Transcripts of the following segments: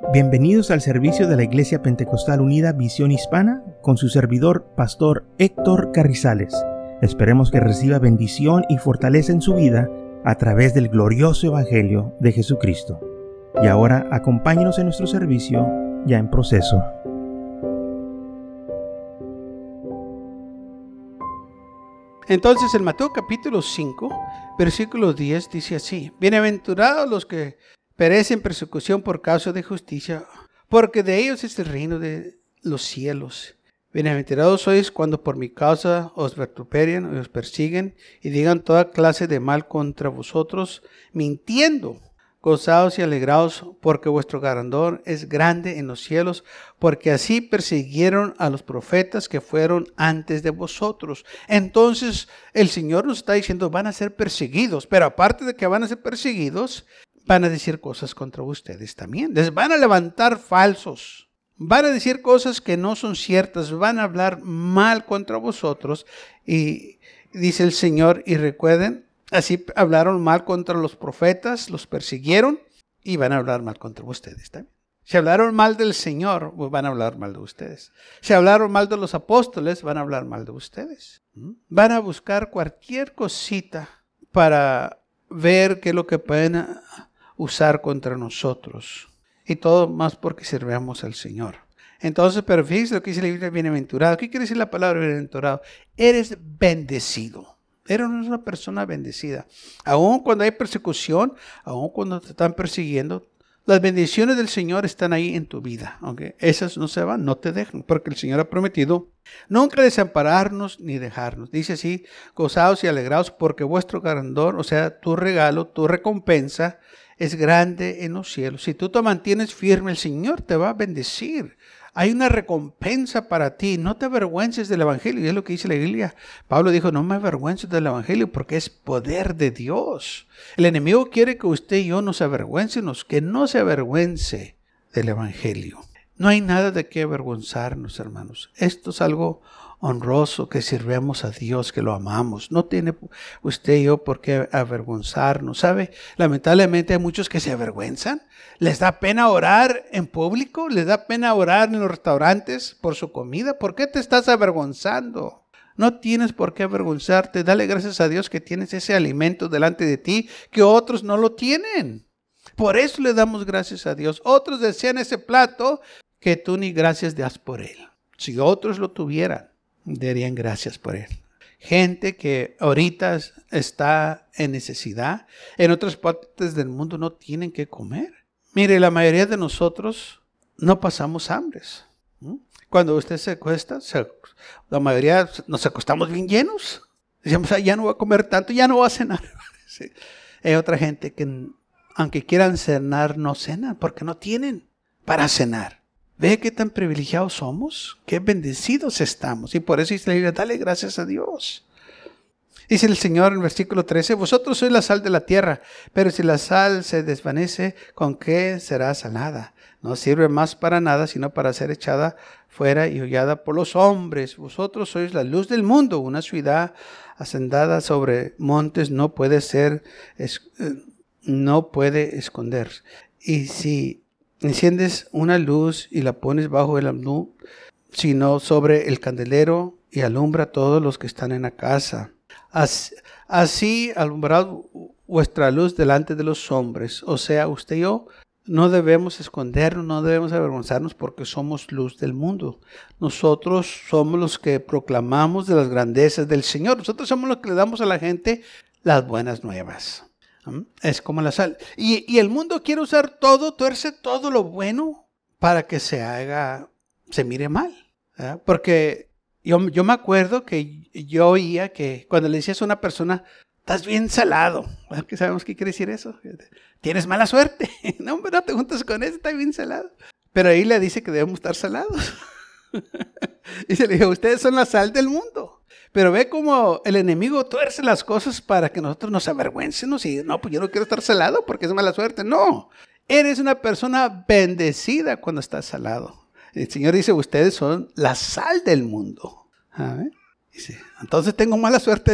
Bienvenidos al servicio de la Iglesia Pentecostal Unida Visión Hispana con su servidor, Pastor Héctor Carrizales. Esperemos que reciba bendición y fortaleza en su vida a través del glorioso Evangelio de Jesucristo. Y ahora acompáñenos en nuestro servicio ya en proceso. Entonces en Mateo capítulo 5, versículo 10 dice así: Bienaventurados los que perecen persecución por causa de justicia, porque de ellos es el reino de los cielos. Bienaventurados sois cuando por mi causa os vituperian y os persiguen y digan toda clase de mal contra vosotros, mintiendo. Gozaos y alegraos, porque vuestro galardón es grande en los cielos, porque así persiguieron a los profetas que fueron antes de vosotros. Entonces el Señor nos está diciendo, van a ser perseguidos, pero aparte de que van a ser perseguidos, van a decir cosas contra ustedes también. Les van a levantar falsos. Van a decir cosas que no son ciertas. Van a hablar mal contra vosotros. Y dice el Señor, y recuerden, así hablaron mal contra los profetas, los persiguieron y van a hablar mal contra ustedes también. Si hablaron mal del Señor, pues van a hablar mal de ustedes. Si hablaron mal de los apóstoles, van a hablar mal de ustedes. Van a buscar cualquier cosita para ver qué es lo que pueden usar contra nosotros. Y todo más porque servamos al Señor. Entonces, pero fíjense lo que dice la Biblia, bienaventurado. ¿Qué quiere decir la palabra bienaventurado? Eres bendecido. Eres una persona bendecida. Aún cuando hay persecución, aún cuando te están persiguiendo, las bendiciones del Señor están ahí en tu vida. ¿Okay? Esas no se van, no te dejan, porque el Señor ha prometido nunca desampararnos ni dejarnos. Dice así, gozaos y alegraos porque vuestro galardón, o sea, tu regalo, tu recompensa, es grande en los cielos. Si tú te mantienes firme, el Señor te va a bendecir. Hay una recompensa para ti. No te avergüences del Evangelio. Y es lo que dice la Biblia. Pablo dijo, no me avergüences del Evangelio porque es poder de Dios. El enemigo quiere que usted y yo nos avergüencemos, que no se avergüence del Evangelio. No hay nada de qué avergonzarnos, hermanos. Esto es algo honroso, que sirvemos a Dios, que lo amamos. No tiene usted y yo por qué avergonzarnos. ¿Sabe? Lamentablemente hay muchos que se avergüenzan. Les da pena orar en público. Les da pena orar en los restaurantes por su comida. ¿Por qué te estás avergonzando? No tienes por qué avergonzarte. Dale gracias a Dios que tienes ese alimento delante de ti que otros no lo tienen. Por eso le damos gracias a Dios. Otros desean ese plato que tú ni gracias das por él. Si otros lo tuvieran, darían gracias por él. Gente que ahorita está en necesidad, en otras partes del mundo no tienen que comer. Mire, la mayoría de nosotros no pasamos hambres. Cuando usted se acuesta, la mayoría nos acostamos bien llenos. Decimos, ya no voy a comer tanto, ya no voy a cenar. Sí. Hay otra gente que, aunque quieran cenar, no cenan porque no tienen para cenar. ¿Ve qué tan privilegiados somos? Qué bendecidos estamos. Y por eso dice la Biblia, dale gracias a Dios. Dice el Señor en versículo 13, vosotros sois la sal de la tierra, pero si la sal se desvanece, ¿con qué será salada? No sirve más para nada, sino para ser echada fuera y hollada por los hombres. Vosotros sois la luz del mundo. Una ciudad asentada sobre montes no puede esconderse. Y si enciendes una luz y la pones bajo el almud, sino sobre el candelero, y alumbra a todos los que están en la casa. Así alumbrad vuestra luz delante de los hombres. O sea, usted y yo no debemos escondernos, no debemos avergonzarnos porque somos luz del mundo. Nosotros somos los que proclamamos de las grandezas del Señor. Nosotros somos los que le damos a la gente las buenas nuevas. Es como la sal. Y el mundo quiere usar todo, tuerce todo lo bueno para que se mire mal. ¿Verdad? Porque yo me acuerdo que yo oía que cuando le decías a una persona, estás bien salado. ¿Verdad? ¿Qué sabemos qué quiere decir eso? Tienes mala suerte. No, hombre, no te juntas con ese, está bien salado. Pero ahí le dice que debemos estar salados. Y se le dijo, ustedes son la sal del mundo. Pero ve cómo el enemigo tuerce las cosas para que nosotros nos avergüencemos y no, pues yo no quiero estar salado porque es mala suerte. No, eres una persona bendecida cuando estás salado. El Señor dice, ustedes son la sal del mundo. ¿Ah? Dice, entonces tengo mala suerte.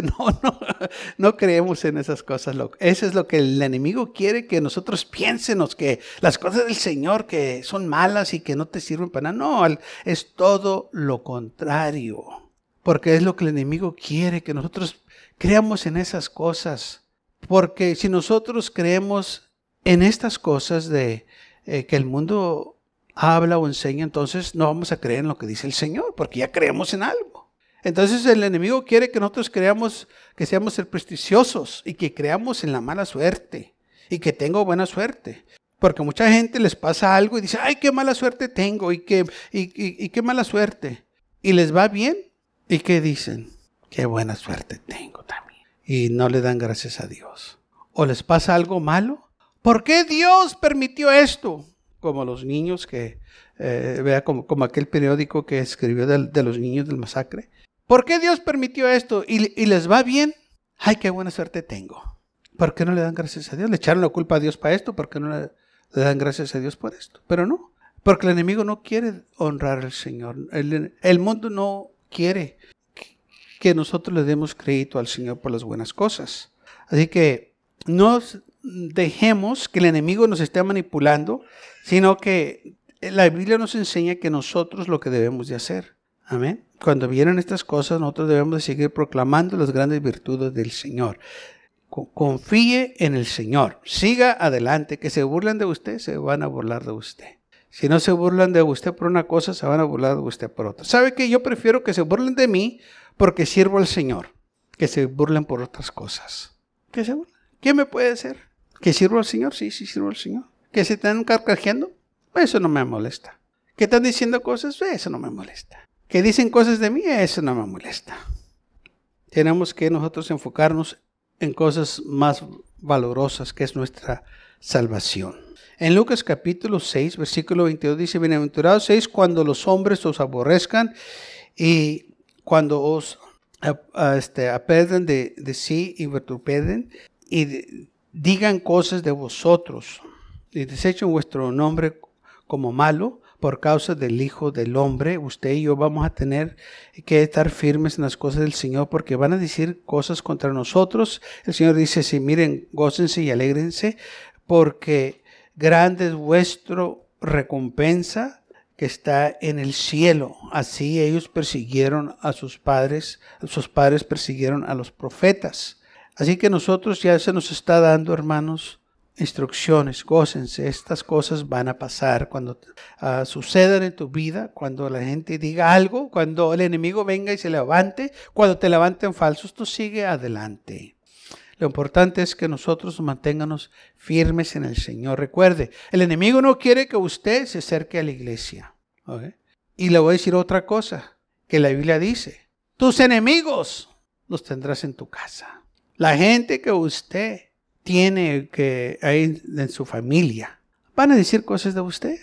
No creemos en esas cosas. Eso es lo que el enemigo quiere que nosotros piénsenos, que las cosas del Señor que son malas y que no te sirven para nada. No, es todo lo contrario. Porque es lo que el enemigo quiere, que nosotros creamos en esas cosas. Porque si nosotros creemos en estas cosas de que el mundo habla o enseña, entonces no vamos a creer en lo que dice el Señor, porque ya creemos en algo. Entonces el enemigo quiere que nosotros creamos, que seamos supersticiosos y que creamos en la mala suerte y que tengo buena suerte. Porque mucha gente les pasa algo y dice, ay, qué mala suerte tengo y qué mala suerte. Y les va bien y ¿qué dicen? Qué buena suerte tengo también. Y no le dan gracias a Dios. O les pasa algo malo. ¿Por qué Dios permitió esto? Como los niños que, vea como aquel periódico que escribió de los niños del masacre. ¿Por qué Dios permitió esto? Y les va bien. Ay, qué buena suerte tengo. ¿Por qué no le dan gracias a Dios? Le echaron la culpa a Dios para esto. ¿Por qué no le dan gracias a Dios por esto? Pero no. Porque el enemigo no quiere honrar al Señor. El mundo no quiere que nosotros le demos crédito al Señor por las buenas cosas. Así que no dejemos que el enemigo nos esté manipulando, sino que la Biblia nos enseña que nosotros lo que debemos de hacer. Amén. Cuando vienen estas cosas, nosotros debemos de seguir proclamando las grandes virtudes del Señor. Confíe en el Señor. Siga adelante. Que se burlen de usted, se van a burlar de usted. Si no se burlan de usted por una cosa, se van a burlar de usted por otra. ¿Sabe qué? Yo prefiero que se burlen de mí porque sirvo al Señor, que se burlen por otras cosas. ¿Qué se burlen? ¿Qué me puede hacer? ¿Que sirvo al Señor? Sí, sirvo al Señor. ¿Que se están carcajeando? Eso no me molesta. ¿Que están diciendo cosas? Eso no me molesta. ¿Que dicen cosas de mí? Eso no me molesta. Tenemos que nosotros enfocarnos en cosas más valorosas, que es nuestra salvación. En Lucas capítulo 6, versículo 22 dice, bienaventurados seis cuando los hombres os aborrezcan y cuando os apeden de sí y vituperen y digan cosas de vosotros y desechen vuestro nombre como malo por causa del Hijo del Hombre. Usted y yo vamos a tener que estar firmes en las cosas del Señor porque van a decir cosas contra nosotros. El Señor dice, sí, miren, gócense y alégrense porque grande es vuestra recompensa que está en el cielo. Así ellos persiguieron a sus padres persiguieron a los profetas. Así que nosotros ya se nos está dando, hermanos, instrucciones. Gócense, estas cosas van a pasar cuando sucedan en tu vida, cuando la gente diga algo, cuando el enemigo venga y se levante, cuando te levanten falsos, tú sigue adelante. Lo importante es que nosotros mantengamos firmes en el Señor. Recuerde, el enemigo no quiere que usted se acerque a la iglesia. ¿Okay? Y le voy a decir otra cosa que la Biblia dice. Tus enemigos los tendrás en tu casa. La gente que usted tiene que ahí en su familia van a decir cosas de usted.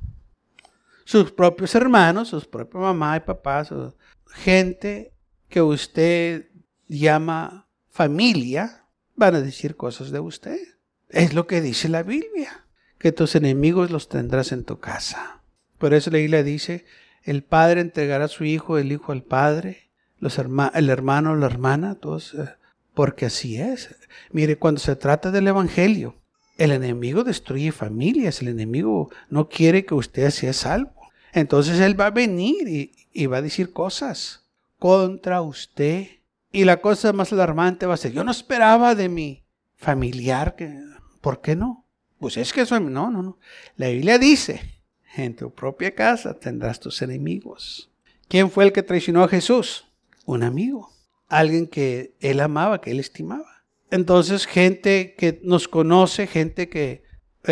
Sus propios hermanos, sus propios mamá y papá, su gente que usted llama familia, van a decir cosas de usted. Es lo que dice la Biblia, que tus enemigos los tendrás en tu casa. Por eso la Biblia dice, el padre entregará a su hijo, el hijo al padre, el hermano a la hermana, todos, porque así es. Mire, cuando se trata del evangelio, el enemigo destruye familias, el enemigo no quiere que usted sea salvo. Entonces él va a venir y va a decir cosas contra usted. Y la cosa más alarmante va a ser, yo no esperaba de mi familiar, ¿por qué no? Pues es que eso, no. La Biblia dice, en tu propia casa tendrás tus enemigos. ¿Quién fue el que traicionó a Jesús? Un amigo, alguien que él amaba, que él estimaba. Entonces, gente que nos conoce, gente que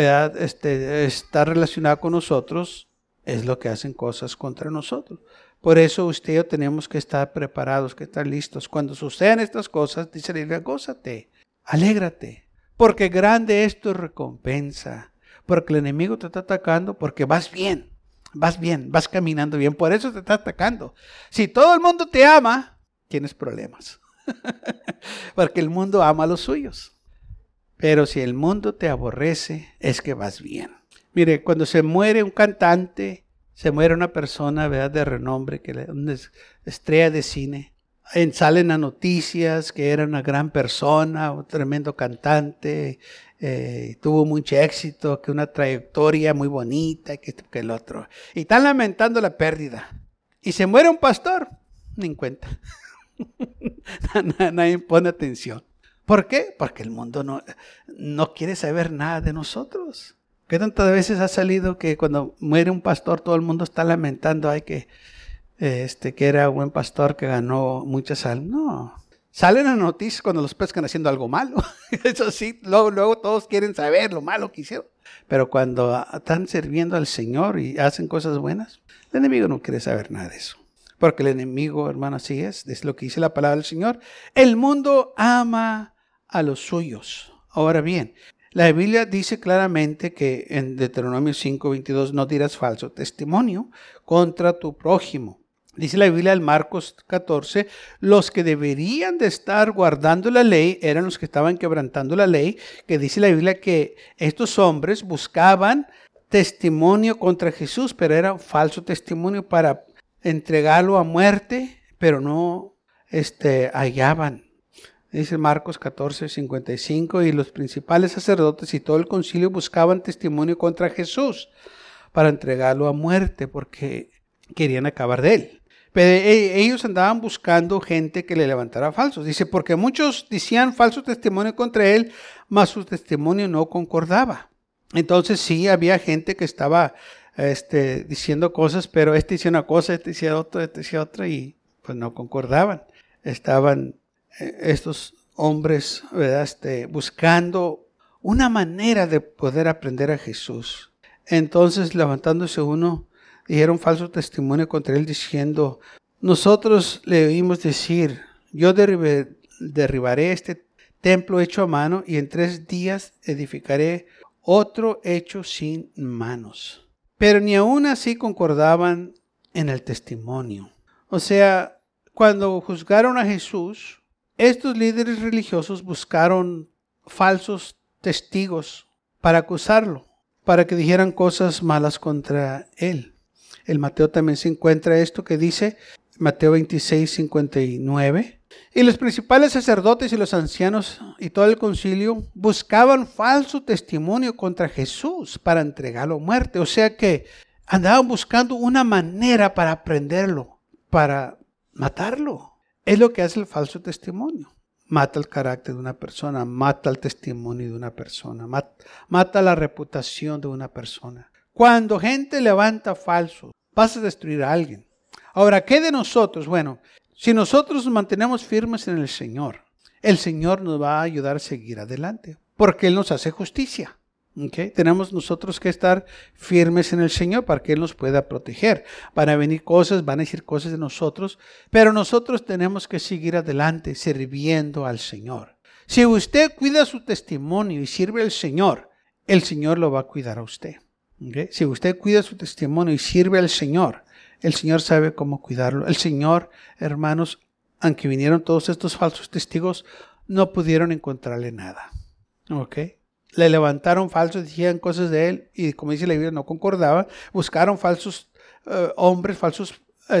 está relacionada con nosotros, es lo que hacen cosas contra nosotros. Por eso usted y yo tenemos que estar preparados, que estar listos. Cuando sucedan estas cosas, dice la Biblia, gózate, alégrate, porque grande es tu recompensa. Porque el enemigo te está atacando porque vas bien, vas caminando bien. Por eso te está atacando. Si todo el mundo te ama, tienes problemas. Porque el mundo ama a los suyos. Pero si el mundo te aborrece, es que vas bien. Mire, cuando se muere un cantante, se muere una persona, ¿verdad?, de renombre, una estrella de cine. salen a noticias que era una gran persona, un tremendo cantante, tuvo mucho éxito, que una trayectoria muy bonita, que esto, que el otro. Y están lamentando la pérdida. Y se muere un pastor, ni en cuenta. Nadie pone atención. ¿Por qué? Porque el mundo no quiere saber nada de nosotros. ¿Qué tantas veces ha salido que cuando muere un pastor todo el mundo está lamentando que era un buen pastor que ganó muchas almas? No. Salen las noticias cuando los pescan haciendo algo malo. Eso sí, luego todos quieren saber lo malo que hicieron. Pero cuando están sirviendo al Señor y hacen cosas buenas, el enemigo no quiere saber nada de eso. Porque el enemigo, hermano, así es lo que dice la palabra del Señor. El mundo ama a los suyos. Ahora bien, la Biblia dice claramente que en Deuteronomio 5:22 no dirás falso testimonio contra tu prójimo. Dice la Biblia en Marcos 14, los que deberían de estar guardando la ley eran los que estaban quebrantando la ley, que dice la Biblia que estos hombres buscaban testimonio contra Jesús, pero era un falso testimonio para entregarlo a muerte, pero no hallaban. Dice Marcos 14:55, y los principales sacerdotes y todo el concilio buscaban testimonio contra Jesús para entregarlo a muerte porque querían acabar de él. Pero ellos andaban buscando gente que le levantara falsos. Dice, porque muchos decían falso testimonio contra él, mas su testimonio no concordaba. Entonces sí, había gente que estaba diciendo cosas, pero decía una cosa, decía otra, y pues no concordaban. Estaban estos hombres, ¿verdad? Buscando una manera de poder aprender a Jesús. Entonces, levantándose uno, dijeron falso testimonio contra él diciendo, nosotros le oímos decir, yo derribaré este templo hecho a mano y en 3 días edificaré otro hecho sin manos. Pero ni aún así concordaban en el testimonio. O sea, cuando juzgaron a Jesús, estos líderes religiosos buscaron falsos testigos para acusarlo, para que dijeran cosas malas contra él. En Mateo también se encuentra esto que dice, Mateo 26:59. Y los principales sacerdotes y los ancianos y todo el concilio buscaban falso testimonio contra Jesús para entregarlo a muerte. O sea que andaban buscando una manera para prenderlo, para matarlo. Es lo que hace el falso testimonio. Mata el carácter de una persona, mata el testimonio de una persona, mata la reputación de una persona. Cuando gente levanta falso, vas a destruir a alguien. Ahora, ¿qué de nosotros? Bueno, si nosotros nos mantenemos firmes en el Señor nos va a ayudar a seguir adelante, porque Él nos hace justicia. ¿Okay? Tenemos nosotros que estar firmes en el Señor para que Él nos pueda proteger. Van a venir cosas, van a decir cosas de nosotros, pero nosotros tenemos que seguir adelante sirviendo al Señor. Si usted cuida su testimonio y sirve al Señor, el Señor lo va a cuidar a usted. ¿Okay? Si usted cuida su testimonio y sirve al Señor, el Señor sabe cómo cuidarlo. El Señor, hermanos, aunque vinieron todos estos falsos testigos, no pudieron encontrarle nada. ¿Ok? Le levantaron falsos, decían cosas de él y como dice la Biblia, no concordaba. Buscaron falsos hombres, falsos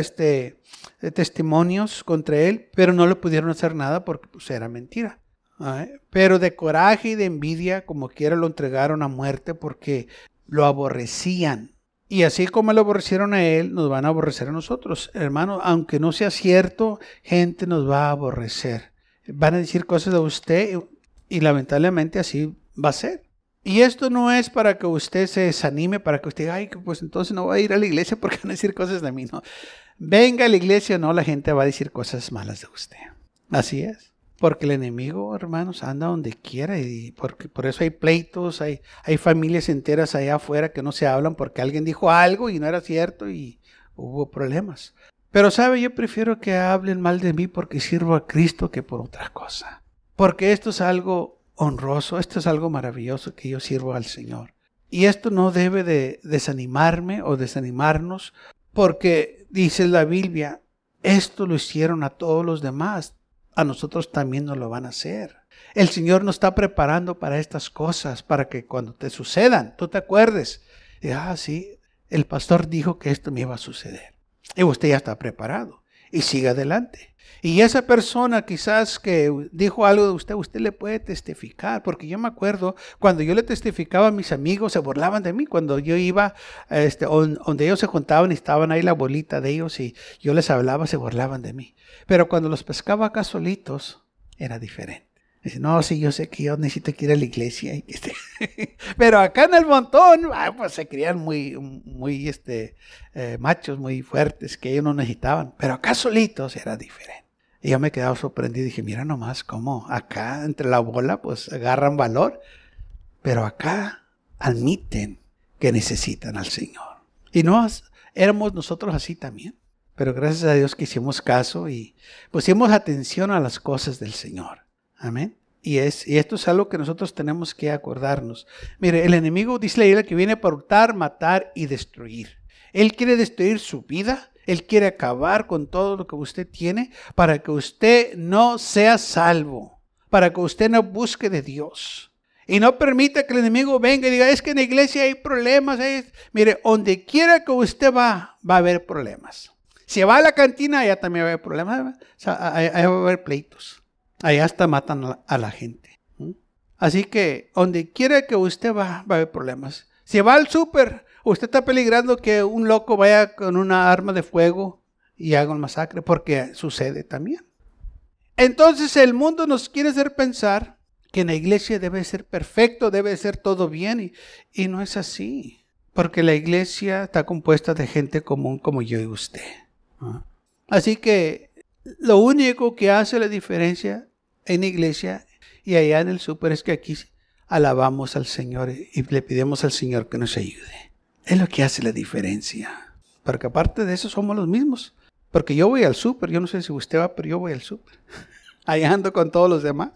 testimonios contra él, pero no le pudieron hacer nada porque pues, era mentira. Pero de coraje y de envidia, como quiera, lo entregaron a muerte porque lo aborrecían. Y así como lo aborrecieron a él, nos van a aborrecer a nosotros. Hermano, aunque no sea cierto, gente nos va a aborrecer. Van a decir cosas de usted y lamentablemente así va a ser. Y esto no es para que usted se desanime, para que usted diga, ay, pues entonces no voy a ir a la iglesia porque van a decir cosas de mí. No. Venga a la iglesia o no, la gente va a decir cosas malas de usted. Así es. Porque el enemigo, hermanos, anda donde quiera y por eso hay pleitos, hay familias enteras allá afuera que no se hablan porque alguien dijo algo y no era cierto y hubo problemas. Pero sabe, yo prefiero que hablen mal de mí porque sirvo a Cristo que por otra cosa. Porque esto es algo honroso, esto es algo maravilloso que yo sirvo al Señor. Y esto no debe de desanimarme o desanimarnos porque dice la Biblia, esto lo hicieron a todos los demás. A nosotros también nos lo van a hacer. El Señor nos está preparando para estas cosas, para que cuando te sucedan, tú te acuerdes. Sí, el pastor dijo que esto me iba a suceder. Y usted ya está preparado. y siga adelante. Y esa persona quizás que dijo algo de usted le puede testificar, porque yo me acuerdo cuando yo le testificaba a mis amigos, se burlaban de mí, cuando yo iba donde ellos se juntaban y estaban ahí la bolita de ellos y yo les hablaba, se burlaban de mí. Pero cuando los pescaba acá solitos, era diferente. Dice, no, sí, yo sé que yo necesito ir a la iglesia. Pero acá en el montón, pues se creían muy machos, muy fuertes, que ellos no necesitaban. Pero acá solitos era diferente. Y yo me quedaba sorprendido y dije, mira nomás cómo acá entre la bola pues agarran valor. Pero acá admiten que necesitan al Señor. Y no éramos nosotros así también. Pero gracias a Dios que hicimos caso y pusimos atención a las cosas del Señor. Amén. Y esto es algo que nosotros tenemos que acordarnos. Mire, el enemigo dice la Biblia que viene para hurtar, matar y destruir. Él quiere destruir su vida. Él quiere acabar con todo lo que usted tiene para que usted no sea salvo. Para que usted no busque de Dios. Y no permita que el enemigo venga y diga, es que en la iglesia hay problemas. Mire, donde quiera que usted va a haber problemas. Si va a la cantina, allá también va a haber problemas. Allá va a haber pleitos. Allá hasta matan a la gente. Así que donde quiera que usted va a haber problemas. Si va al súper, usted está peligrando que un loco vaya con una arma de fuego y haga un masacre, porque sucede también. Entonces el mundo nos quiere hacer pensar que en la iglesia debe ser perfecto, debe ser todo bien, y no es así. Porque la iglesia está compuesta de gente común como yo y usted. Así que lo único que hace la diferencia en la iglesia y allá en el súper es que aquí alabamos al Señor y le pedimos al Señor que nos ayude. Es lo que hace la diferencia. Porque aparte de eso somos los mismos. Porque yo voy al súper, yo no sé si usted va, pero yo voy al súper. Allá ando con todos los demás.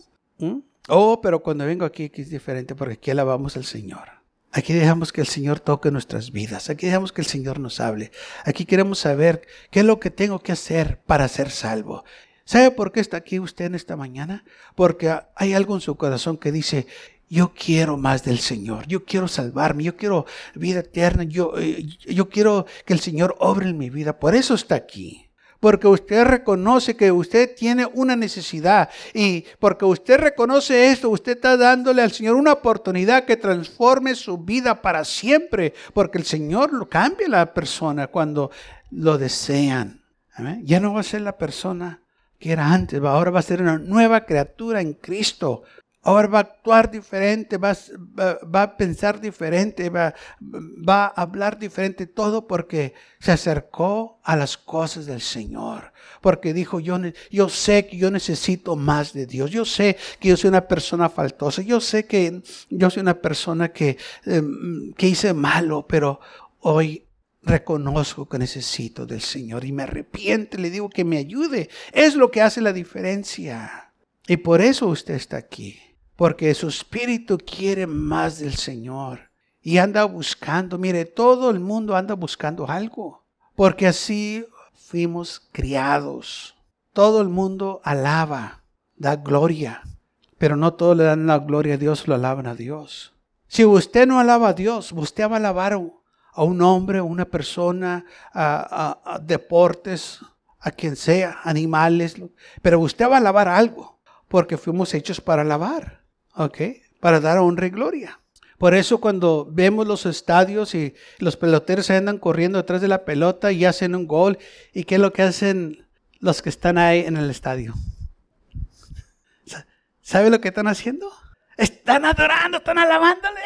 Pero cuando vengo aquí es diferente porque aquí alabamos al Señor. Aquí dejamos que el Señor toque nuestras vidas. Aquí dejamos que el Señor nos hable. Aquí queremos saber qué es lo que tengo que hacer para ser salvo. ¿Sabe por qué está aquí usted en esta mañana? Porque hay algo en su corazón que dice, yo quiero más del Señor. Yo quiero salvarme. Yo quiero vida eterna. Yo quiero que el Señor obre en mi vida. Por eso está aquí. Porque usted reconoce que usted tiene una necesidad. Y porque usted reconoce esto, usted está dándole al Señor una oportunidad que transforme su vida para siempre. Porque el Señor lo cambia a la persona cuando lo desean. ¿Amén? Ya no va a ser la persona que era antes. Ahora va a ser una nueva criatura en Cristo. Ahora va a actuar diferente, va a pensar diferente, va a hablar diferente, todo porque se acercó a las cosas del Señor. Porque dijo, yo sé que yo necesito más de Dios. Yo sé que yo soy una persona faltosa. Yo sé que yo soy una persona que hice malo, pero hoy reconozco que necesito del Señor y me arrepiento. Le digo que me ayude. Es lo que hace la diferencia. Y por eso usted está aquí. Porque su espíritu quiere más del Señor. Y anda buscando. Mire, todo el mundo anda buscando algo. Porque así fuimos criados. Todo el mundo alaba, da gloria. Pero no todos le dan la gloria a Dios, lo alaban a Dios. Si usted no alaba a Dios, usted va a alabar a un hombre, a una persona, a deportes, a quien sea, animales. Pero usted va a alabar algo. Porque fuimos hechos para alabar. Para dar honra y gloria. Por eso cuando vemos los estadios y los peloteros se andan corriendo detrás de la pelota y hacen un gol, ¿y qué es lo que hacen los que están ahí en el estadio? ¿Sabe lo que están haciendo? Están adorando, están alabándole.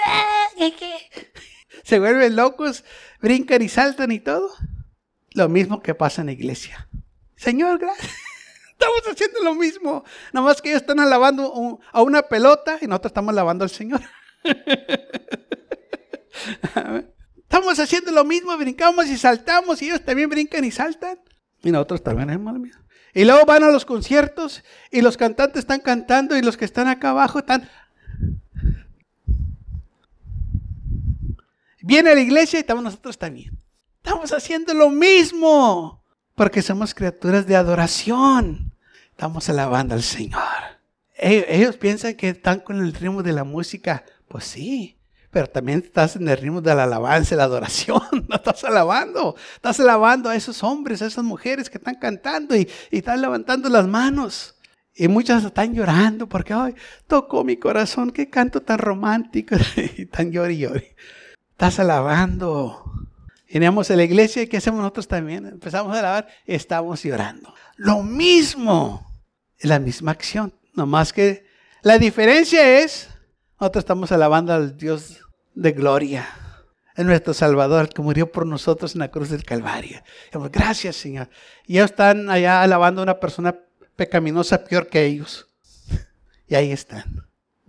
Se vuelven locos, brincan y saltan y todo. Lo mismo que pasa en la iglesia. Señor, gracias. Estamos haciendo lo mismo. Nada más que ellos están alabando a una pelota y nosotros estamos alabando al Señor. Estamos haciendo lo mismo, brincamos y saltamos y ellos también brincan y saltan. Y nosotros también hacemos lo mismo. Y luego van a los conciertos y los cantantes están cantando y los que están acá abajo están... Viene a la iglesia y estamos nosotros también. Estamos haciendo lo mismo. Porque somos criaturas de adoración. Estamos alabando al Señor. Ellos piensan que están con el ritmo de la música. Pues sí. pero también estás en el ritmo de la alabanza y la adoración. No estás alabando a esos hombres, a esas mujeres que están cantando y están levantando las manos. Y muchas están llorando porque, ay, tocó mi corazón, qué canto tan romántico, y tan llori. Estás alabando. Venimos a la iglesia y ¿qué hacemos nosotros también? Empezamos a alabar y estamos llorando. Lo mismo, la misma acción, nomás que la diferencia es, nosotros estamos alabando al Dios de gloria, es nuestro Salvador, el que murió por nosotros en la cruz del Calvario. Gracias, Señor. Y ellos están allá alabando a una persona pecaminosa peor que ellos. Y ahí están.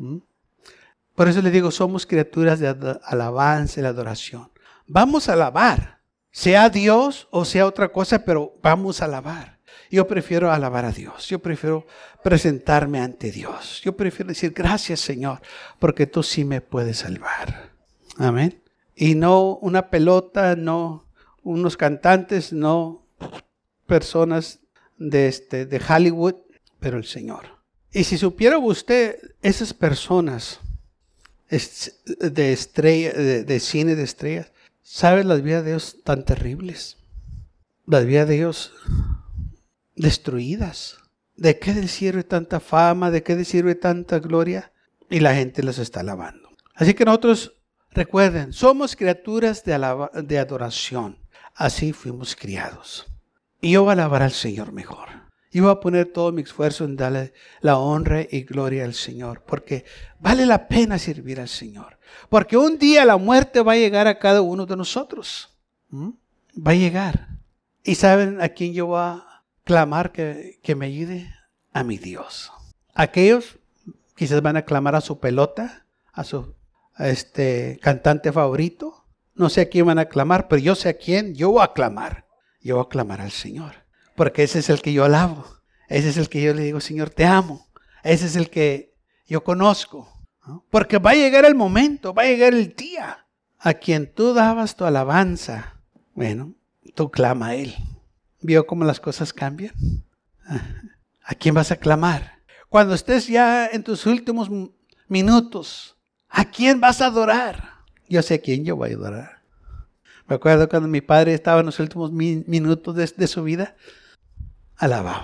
Por eso les digo, somos criaturas de alabanza y la adoración. Vamos a alabar, sea Dios o sea otra cosa, pero vamos a alabar. Yo prefiero alabar a Dios. Yo prefiero presentarme ante Dios. Yo prefiero decir gracias, Señor, porque tú sí me puedes salvar. Amén. Y no una pelota, no unos cantantes, no personas de Hollywood, pero el Señor. Y si supiera usted, esas personas de estrella, de cine de estrellas, ¿saben las vidas de Dios tan terribles? Las vidas de Dios destruidas. ¿De qué les sirve tanta fama? ¿De qué les sirve tanta gloria? Y la gente los está alabando. Así que nosotros, recuerden, somos criaturas de adoración. Así fuimos criados. Y yo voy a alabar al Señor mejor. Yo voy a poner todo mi esfuerzo en darle la honra y gloria al Señor. Porque vale la pena servir al Señor. Porque un día la muerte va a llegar a cada uno de nosotros. Va a llegar. ¿Y saben a quién yo voy a clamar que me ayude? A mi Dios. Aquellos quizás van a clamar a su pelota, a su cantante favorito. No sé a quién van a clamar, pero yo sé a quién yo voy a clamar. Yo voy a clamar al Señor. Porque ese es el que yo alabo. Ese es el que yo le digo, Señor, te amo. Ese es el que yo conozco. ¿No? Porque va a llegar el momento, va a llegar el día a quien tú dabas tu alabanza. Bueno, tú clama a Él. ¿Vio cómo las cosas cambian? ¿A quién vas a clamar? Cuando estés ya en tus últimos minutos, ¿a quién vas a adorar? Yo sé a quién yo voy a adorar. Me acuerdo cuando mi padre estaba en los últimos minutos de su vida, alababa.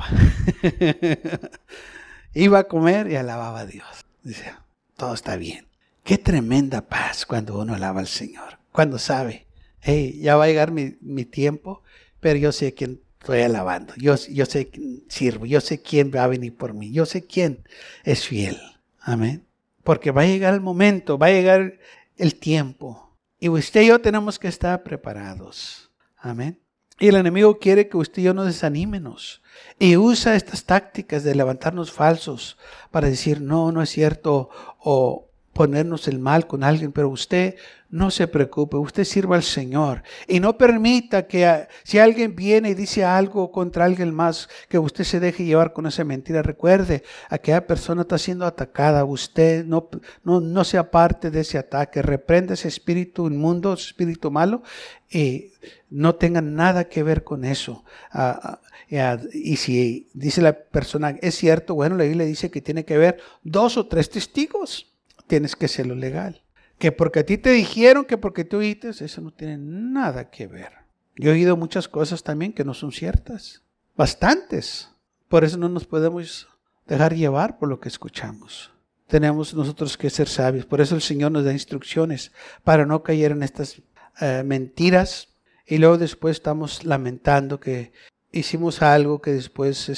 Iba a comer y alababa a Dios. Decía, todo está bien. Qué tremenda paz cuando uno alaba al Señor. Cuando sabe, hey, ya va a llegar mi tiempo, pero yo sé a quién estoy alabando. Yo sé quién sirvo. Yo sé quién va a venir por mí. Yo sé quién es fiel. Amén. Porque va a llegar el momento, va a llegar el tiempo. Y usted y yo tenemos que estar preparados. Amén. Y el enemigo quiere que usted y yo nos desanímenos. Y usa estas tácticas de levantarnos falsos para decir, no es cierto, o ponernos el mal con alguien. Pero usted no se preocupe, usted sirva al Señor. Y no permita que si alguien viene y dice algo contra alguien más, que usted se deje llevar con esa mentira. Recuerde, aquella persona está siendo atacada. Usted no sea parte de ese ataque. Reprenda ese espíritu inmundo, ese espíritu malo, y no tenga nada que ver con eso. Y si dice la persona, es cierto, bueno, la Biblia dice que tiene que haber 2 o 3 testigos. Tienes que hacerlo legal. Que porque a ti te dijeron, que porque tú oíste, eso no tiene nada que ver. Yo he oído muchas cosas también que no son ciertas. Bastantes. Por eso no nos podemos dejar llevar por lo que escuchamos. Tenemos nosotros que ser sabios. Por eso el Señor nos da instrucciones para no caer en estas mentiras. Y luego después estamos lamentando que hicimos algo que después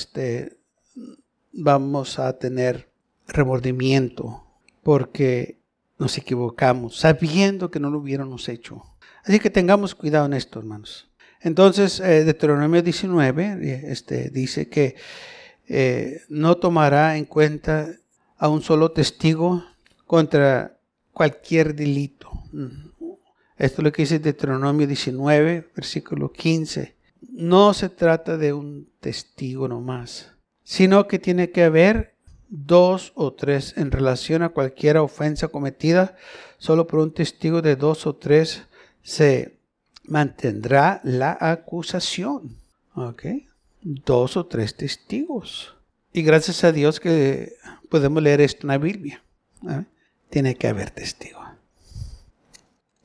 vamos a tener remordimiento porque nos equivocamos, sabiendo que no lo hubiéramos hecho. Así que tengamos cuidado en esto, hermanos. Entonces, Deuteronomio 19 dice que no tomará en cuenta a un solo testigo contra cualquier delito. Esto es lo que dice Deuteronomio 19, versículo 15. No se trata de un testigo nomás, sino que tiene que haber 2 o 3 en relación a cualquier ofensa cometida. Solo por un testigo de 2 o 3 se mantendrá la acusación. ¿Ok? 2 o 3 testigos. Y gracias a Dios que podemos leer esto en la Biblia. Tiene que haber testigo.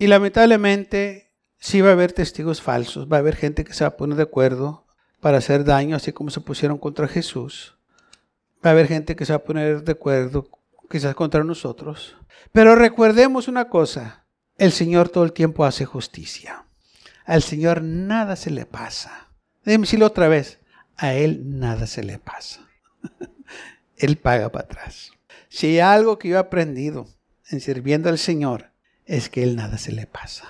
Y lamentablemente sí va a haber testigos falsos, va a haber gente que se va a poner de acuerdo para hacer daño, así como se pusieron contra Jesús. Va a haber gente que se va a poner de acuerdo quizás contra nosotros. Pero recordemos una cosa, el Señor todo el tiempo hace justicia. Al Señor nada se le pasa. Déjeme decirlo otra vez, a Él nada se le pasa. Él paga para atrás. Si hay algo que yo he aprendido en sirviendo al Señor, es que Él nada se le pasa.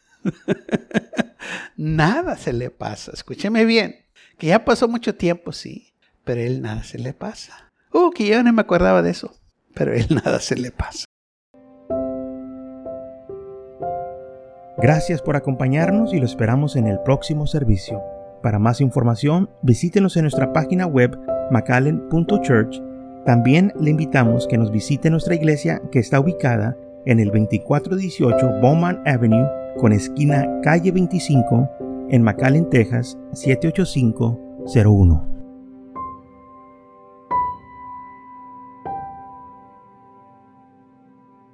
Nada se le pasa. Escúcheme bien, que ya pasó mucho tiempo, sí, pero Él nada se le pasa. Que yo no me acordaba de eso, pero Él nada se le pasa. Gracias por acompañarnos y lo esperamos en el próximo servicio. Para más información, visítenos en nuestra página web mcallen.church. También le invitamos que nos visite nuestra iglesia que está ubicada en el 2418 Bowman Avenue con esquina calle 25 en McAllen, Texas 78501.